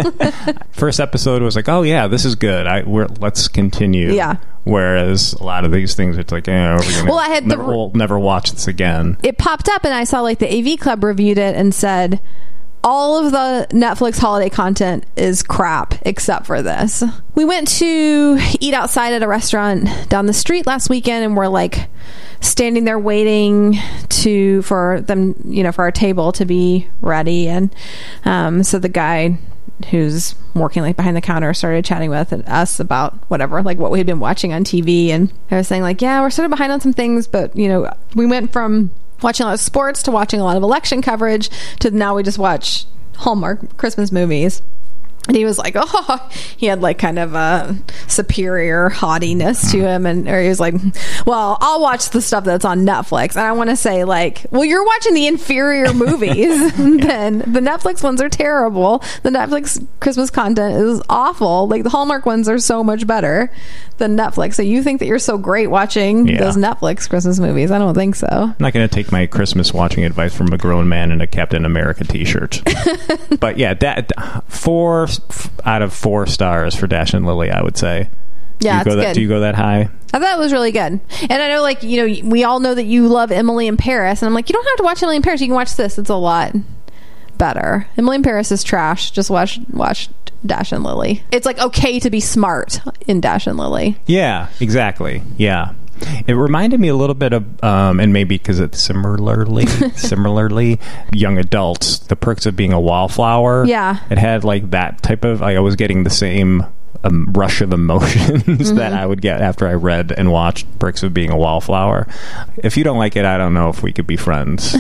First episode was like, oh yeah, this is good. I we're let's continue. Yeah. Whereas a lot of these things, it's like, eh, we're gonna Well, I had the- never, we'll never watch this again. It popped up and I saw like the A V Club reviewed it and said all of the Netflix holiday content is crap except for this. We went to eat outside at a restaurant down the street last weekend and we're like standing there waiting to for them, you know, for our table to be ready. And um, so the guy who's working like behind the counter started chatting with us about whatever, like what we had been watching on T V. And I was saying like, yeah, we're sort of behind on some things, but you know, we went from watching a lot of sports to watching a lot of election coverage to now we just watch Hallmark Christmas movies. And he was like, oh, he had like kind of a superior haughtiness to him. And or he was like, well, I'll watch the stuff that's on Netflix. And I want to say like, well, you're watching the inferior movies. Then the Netflix ones are terrible. The Netflix Christmas content is awful. Like the Hallmark ones are so much better than Netflix. So you think that you're so great watching Yeah. those Netflix Christmas movies. I don't think so. I'm not going to take my Christmas watching advice from a grown man in a Captain America t-shirt. But yeah, that four f- out of four stars for Dash and Lily, I would say. Yeah, do you go it's that, good. Do you go that high? I thought it was really good. And I know, like, you know, we all know that you love Emily in Paris. And I'm like, you don't have to watch Emily in Paris. You can watch this. It's a lot better. Emily in Paris is trash. Just watch watch Dash and Lily. It's, like, okay to be smart in Dash and Lily. Yeah, exactly. Yeah. It reminded me a little bit of, um, and maybe because it's similarly, similarly, young adults, The Perks of Being a Wallflower. Yeah. It had like that type of, like, I was getting the same um, rush of emotions Mm-hmm. that I would get after I read and watched Perks of Being a Wallflower. If you don't like it, I don't know if we could be friends.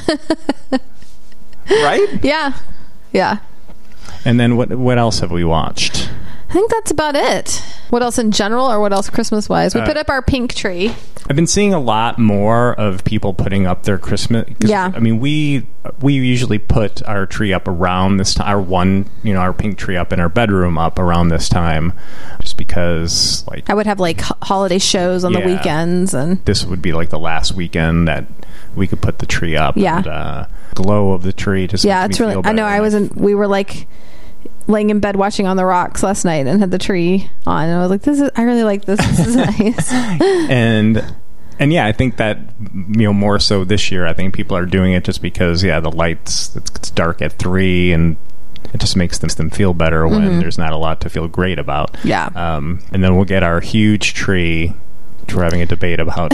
Right? Yeah. Yeah. And then what what else have we watched? I think that's about it. What else in general or what else Christmas-wise? We Uh, put up our pink tree. I've been seeing a lot more of people putting up their Christmas. 'Cause, Yeah. I mean, we we usually put our tree up around this time. Our one, you know, our pink tree up in our bedroom up around this time, just because like I would have, like, h- holiday shows on the Yeah. weekends. And this would be like the last weekend that we could put the tree up. Yeah. And, uh, glow of the tree just yeah, makes it's me really, feel I know better. I was in, we were, like, laying in bed watching On the Rocks last night and had the tree on. And I was like, this is, I really like this. This is nice. and and yeah, I think that, you know, more so this year, I think people are doing it just because, yeah, the lights, it's, it's dark at three and it just makes them, them feel better when Mm-hmm. there's not a lot to feel great about. Yeah. Um, and then we'll get our huge tree. We're having a debate about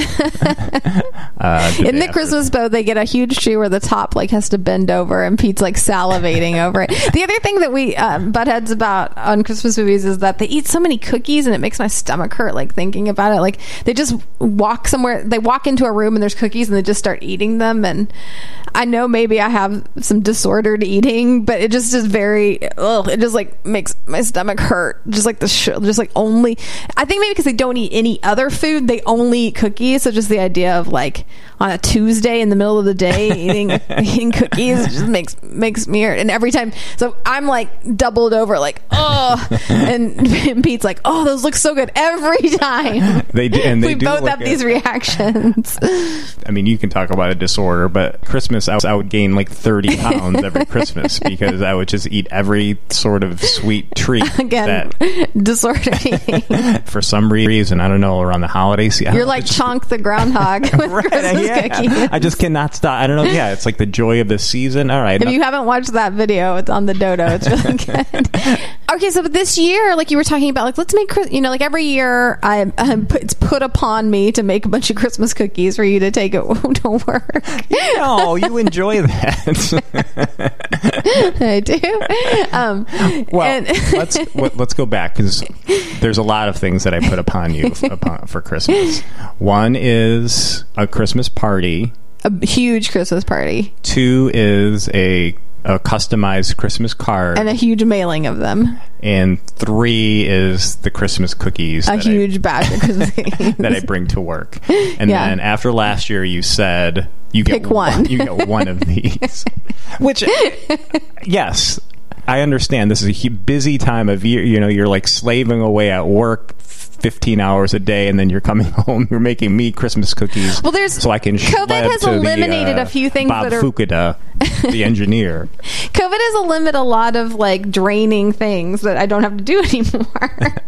uh, the In day the after. Christmas boat, they get a huge tree where the top like has to bend over, and Pete's like salivating over it. The other thing that we um, butt heads about on Christmas movies is that they eat so many cookies, and it makes my stomach hurt. Like thinking about it, like they just walk somewhere, they walk into a room and there's cookies, and they just start eating them. And I know maybe I have some disordered eating, but it just is very, ugh, it just like makes my stomach hurt. Just like the sh- just like only, I think maybe because they don't eat any other food. food, they only eat cookies. So just the idea of like on a Tuesday in the middle of the day eating eating cookies just makes makes me hurt. And every time, so I'm like doubled over, like oh, and Pete's like, oh, those look so good every time. They do, and they we do both have good. these reactions. I mean, you can talk about a disorder, but Christmas, I, was, I would gain like thirty pounds every Christmas because I would just eat every sort of sweet treat. Again, that, disorder eating. For some reason, I don't know, around the holidays. You're like just, Chonk the groundhog with right, Christmas yeah. cookies. I just cannot stop. I don't know. Yeah, it's like the joy of the season. All right. If no- you haven't watched that video, it's on the Dodo. It's really good. Okay, so this year, like you were talking about, like let's make, you know, like every year, I um, it's put upon me to make a bunch of Christmas cookies for you to take it to work. No, you enjoy that. I do. Um, well, and- let's let's go back because there's a lot of things that I put upon you upon, for Christmas. One is a Christmas party. A huge Christmas party. Two is a a customized Christmas card. And a huge mailing of them. And three is the Christmas cookies. A huge I, batch of Christmas cookies. that I bring to work. And yeah. then after last year, you said you Pick get one. one. You get one of these. Which, yes, I understand. This is a busy time of year. You know, you're like slaving away at work fifteen hours a day, and then you're coming home, you're making me Christmas cookies. Well, there's so I can COVID has to eliminated the, uh, a few things Bob that are Fukuda, the engineer. COVID has eliminated a lot of like draining things that I don't have to do anymore.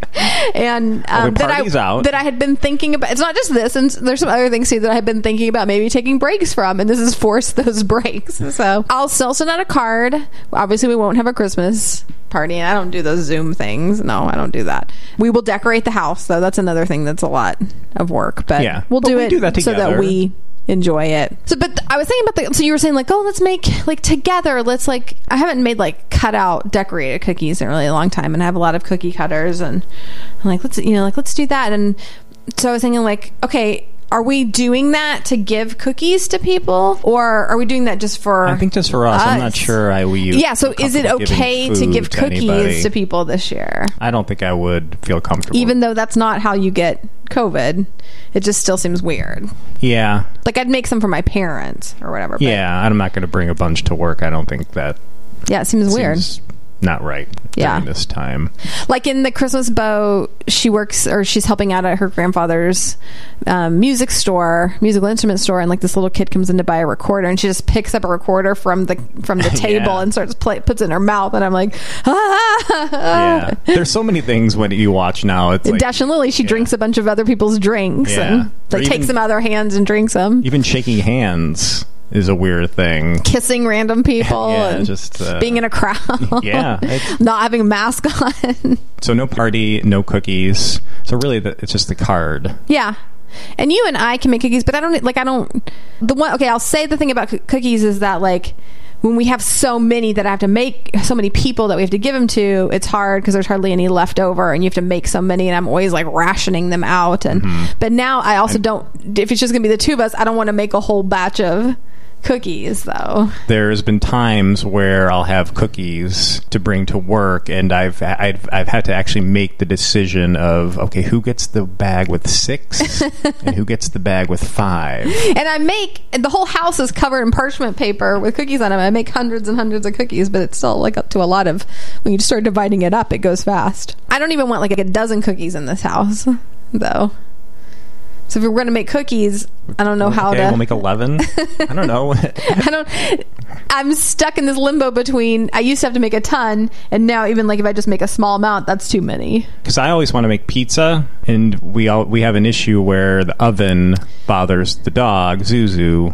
And um, well, the that I out. that I had been thinking about. It's not just this, and there's some other things too that I had been thinking about maybe taking breaks from, and this has forced those breaks. So I'll still send out a card. Obviously, we won't have a Christmas party, and I don't do those Zoom things. No, I don't do that. We will decorate the house, though. That's another thing that's a lot of work, but yeah. we'll but do we it do that so that we enjoy it. So, but I was thinking about the, so you were saying like, oh, let's make like together, let's like, I haven't made like cut out decorated cookies in a really long time, and I have a lot of cookie cutters, and I'm like, let's, you know, like, let's do that. And so I was thinking like, okay, are we doing that to give cookies to people, or are we doing that just for I think just for us. us. I'm not sure I will use. Yeah, so is it okay to give to cookies anybody. to people this year? I don't think I would feel comfortable. Even though that's not how you get COVID, it just still seems weird. Yeah. Like I'd make some for my parents or whatever. But yeah, I'm not going to bring a bunch to work. I don't think that. Yeah, it seems, seems weird. Not right yeah. during this time. Like in the Christmas bow, she works or she's helping out at her grandfather's um, music store, musical instrument store, and like this little kid comes in to buy a recorder, and she just picks up a recorder from the from the table yeah. and starts play puts it in her mouth, and I'm like, ah. Yeah. There's so many things when you watch now. It's like, Dash and Lily, she yeah. drinks a bunch of other people's drinks yeah. and like even, takes them out of their hands and drinks them. Even shaking hands is a weird thing. Kissing random people yeah, and just uh, being in a crowd. Yeah. Not having a mask on. So no party, no cookies. So really the, it's just the card. Yeah. And you and I can make cookies, but I don't like I don't the one okay, I'll say the thing about c- cookies is that like when we have so many that I have to make, so many people that we have to give them to, it's hard because there's hardly any left over, and you have to make so many, and I'm always like rationing them out. And mm-hmm. but now I also don't, if it's just gonna be the two of us, I don't want to make a whole batch of cookies though. There's been times where I'll have cookies to bring to work, and I've I've, I've had to actually make the decision of okay, who gets the bag with six and who gets the bag with five. And I make the whole house is covered in parchment paper with cookies on them. I make hundreds and hundreds of cookies, but it's still like up to a lot of when you start dividing it up, it goes fast. I don't even want like a dozen cookies in this house though. So if we're going to make cookies, I don't know how okay, to... we'll make eleven. I don't know. I don't... I'm stuck in this limbo between... I used to have to make a ton, and now even like if I just make a small amount, that's too many. Because I always want to make pizza, and we all we have an issue where the oven bothers the dog, Zuzu.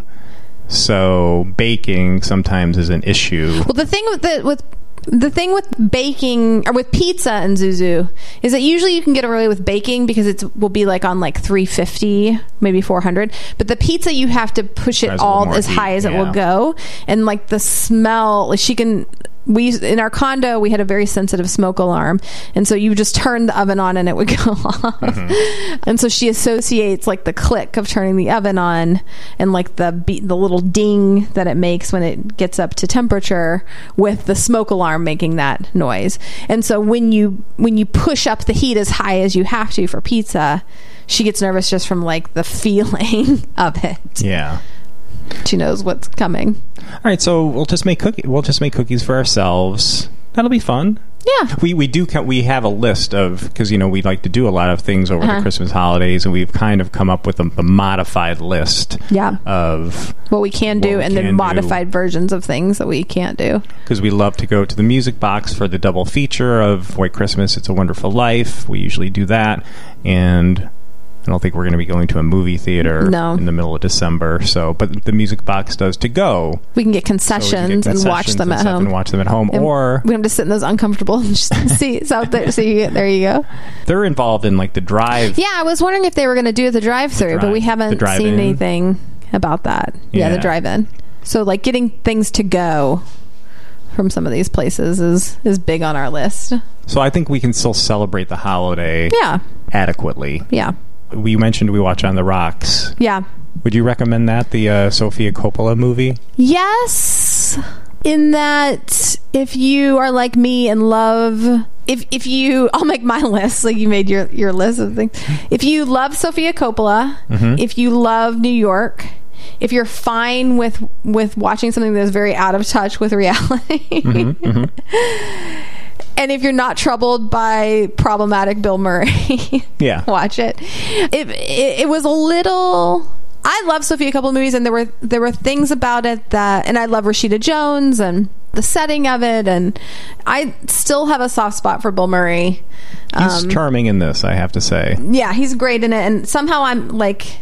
So baking sometimes is an issue. Well, the thing with the... with The thing with baking or with pizza and Zuzu is that usually you can get away with baking because it will be like on like three fifty, maybe four hundred. But the pizza, you have to push it all as high as it will go. And like the smell, she can, we in our condo we had a very sensitive smoke alarm, and so you just turn the oven on and it would go off. Mm-hmm. And so she associates like the click of turning the oven on and like the beat, the little ding that it makes when it gets up to temperature with the smoke alarm making that noise. And so when you when you push up the heat as high as you have to for pizza, she gets nervous just from like the feeling of it. Yeah. She knows what's coming. All right, so we'll just make cookies. We'll just make cookies for ourselves. That'll be fun. Yeah, we we do. We have a list of, because you know we like to do a lot of things over uh-huh. the Christmas holidays, and we've kind of come up with a, a modified list. Yeah. Of what we can do, and then modified do. versions of things that we can't do. Because we love to go to the Music Box for the double feature of White Christmas, It's a Wonderful Life. We usually do that, and I don't think we're going to be going to a movie theater no. in the middle of December. So, but the Music Box does to go. We can get concessions, so can get concessions and watch them at home. And watch them at home, and or we have to sit in those uncomfortable seats out there. So you, there you go. They're involved in like the drive. Yeah, I was wondering if they were going to do the drive-through, the drive, but we haven't seen anything about that. Yeah. yeah, the drive-in. So like getting things to go from some of these places is is big on our list. So I think we can still celebrate the holiday. Yeah. Adequately. Yeah. We mentioned we watch On the Rocks. Yeah. Would you recommend that, the uh, Sofia Coppola movie? Yes. In that, if you are like me and love... If if you... I'll make my list, like you made your, your list of things. If you love Sofia Coppola, mm-hmm. if you love New York, if you're fine with, with watching something that's very out of touch with reality... Mm-hmm, mm-hmm. And if you're not troubled by problematic Bill Murray, yeah, watch it. It, it. It was a little... I love Sofia Coppola movies, and there were there were things about it that... And I love Rashida Jones and the setting of it, and I still have a soft spot for Bill Murray. He's um, charming in this, I have to say. Yeah, he's great in it, and somehow I'm like...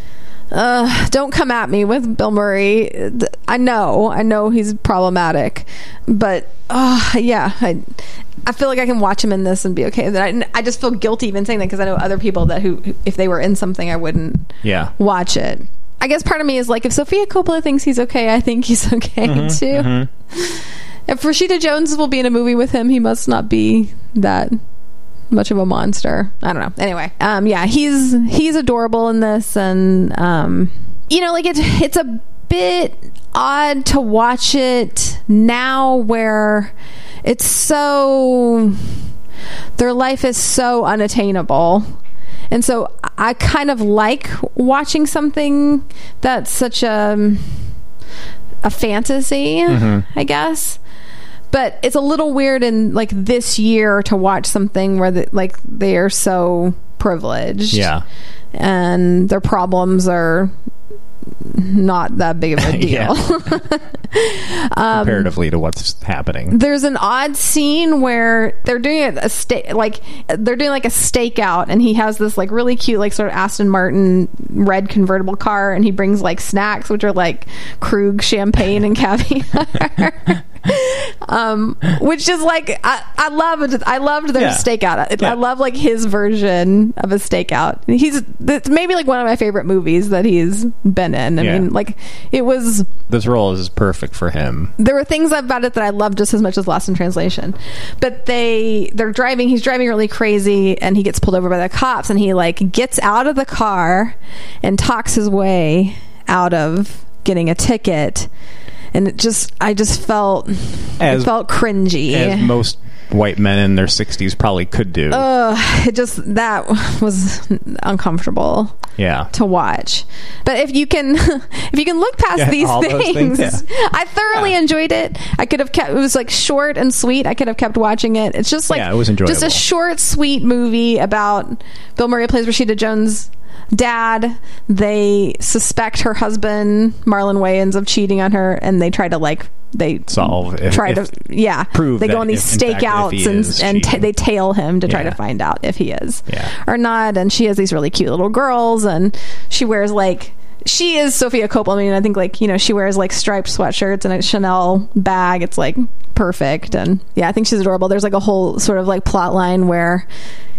Uh, don't come at me with Bill Murray. I know, I know he's problematic, but uh, yeah, I, I feel like I can watch him in this and be okay with it. I, I just feel guilty even saying that because I know other people that who, who, if they were in something, I wouldn't yeah. watch it. I guess part of me is like, if Sofia Coppola thinks he's okay, I think he's okay mm-hmm, too. Mm-hmm. If Rashida Jones will be in a movie with him, he must not be that much of a monster. I don't know. Anyway, um, yeah, he's he's adorable in this, and um, you know, like it's it's a bit odd to watch it now, where it's so their life is so unattainable, and so I kind of like watching something that's such a a fantasy, mm-hmm. I guess. But it's a little weird in like this year to watch something where the, like they are so privileged, yeah, and their problems are not that big of a deal um, comparatively to what's happening. There's an odd scene where they're doing a steak, like they're doing like a stakeout, and he has this like really cute like sort of Aston Martin red convertible car, and he brings like snacks which are like Krug champagne and caviar. um which is like I, I loved I loved their yeah. stakeout. Yeah. I love like his version of a stakeout. He's it's maybe like one of my favorite movies that he's been in. I yeah. mean, like it was this role is perfect for him. There were things about it that I loved just as much as Lost in Translation. But they they're driving he's driving really crazy, and he gets pulled over by the cops, and he like gets out of the car and talks his way out of getting a ticket. And it just, I just felt, as, it felt cringy. As most white men in their sixties probably could do. Uh, it just, that was uncomfortable. Yeah. To watch. But if you can, if you can look past yeah, these things, things yeah. I thoroughly yeah. enjoyed it. I could have kept, it was like short and sweet. I could have kept watching it. It's just like, yeah, it was enjoyable. Just a short, sweet movie about Bill Murray plays Rashida Jones' dad. They suspect her husband Marlon Wayans of cheating on her, and they try to like they solve if, try if to yeah prove they go on these stakeouts and and ta- they tail him to try yeah. to find out if he is yeah. or not. And she has these really cute little girls, and she wears like she is Sofia Coppola. I mean, I think like, you know, she wears like striped sweatshirts and a Chanel bag. It's like perfect. And yeah, I think she's adorable. There's like a whole sort of like plot line where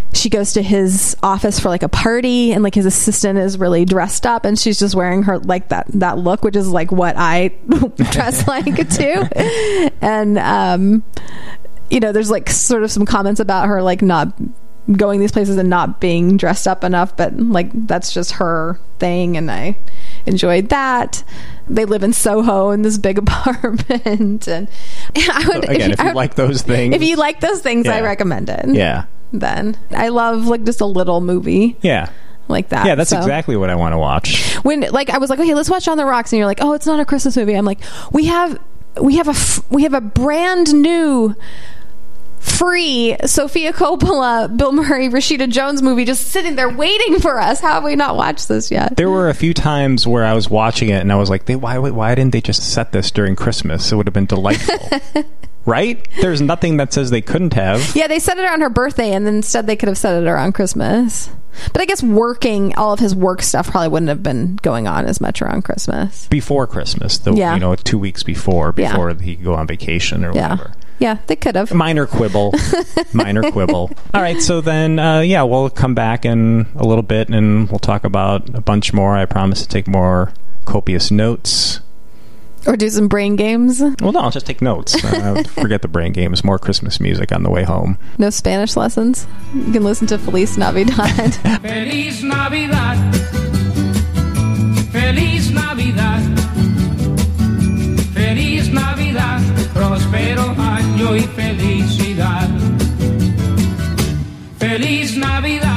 she goes to his office for like a party, and like his assistant is really dressed up, and she's just wearing her like that that look, which is like what I dress like too. And um you know, there's like sort of some comments about her like not going these places and not being dressed up enough, but like that's just her thing, and I enjoyed that. They live in Soho in this big apartment, and I would so again if you, if you I, like those things if you like those things yeah. I recommend it. Yeah. Then I love like just a little movie Yeah. like that. Yeah, that's so. exactly what I want to watch. When like I was like, okay, let's watch On the Rocks, and you're like, oh, it's not a Christmas movie. I'm like, we have we have a f- we have a brand new free Sofia Coppola, Bill Murray, Rashida Jones movie just sitting there waiting for us. How have we not watched this yet? There were a few times where I was watching it and I was like, they, why why didn't they just set this during Christmas? It would have been delightful. Right? There's nothing that says they couldn't have. Yeah, they set it on her birthday, and then instead they could have set it around Christmas. But I guess working, all of his work stuff probably wouldn't have been going on as much around Christmas. Before Christmas, the, yeah. you know, two weeks before, before yeah. he could go on vacation or yeah. whatever. Yeah, they could have. Minor quibble. Minor quibble. All right, so then, uh, yeah, we'll come back in a little bit, and we'll talk about a bunch more. I promise to take more copious notes. Or do some brain games. Well, no, I'll just take notes. Uh, forget the brain games. More Christmas music on the way home. No Spanish lessons. You can listen to Feliz Navidad. Feliz Navidad. Feliz Navidad. Feliz Navidad. Próspero año y felicidad. Feliz Navidad.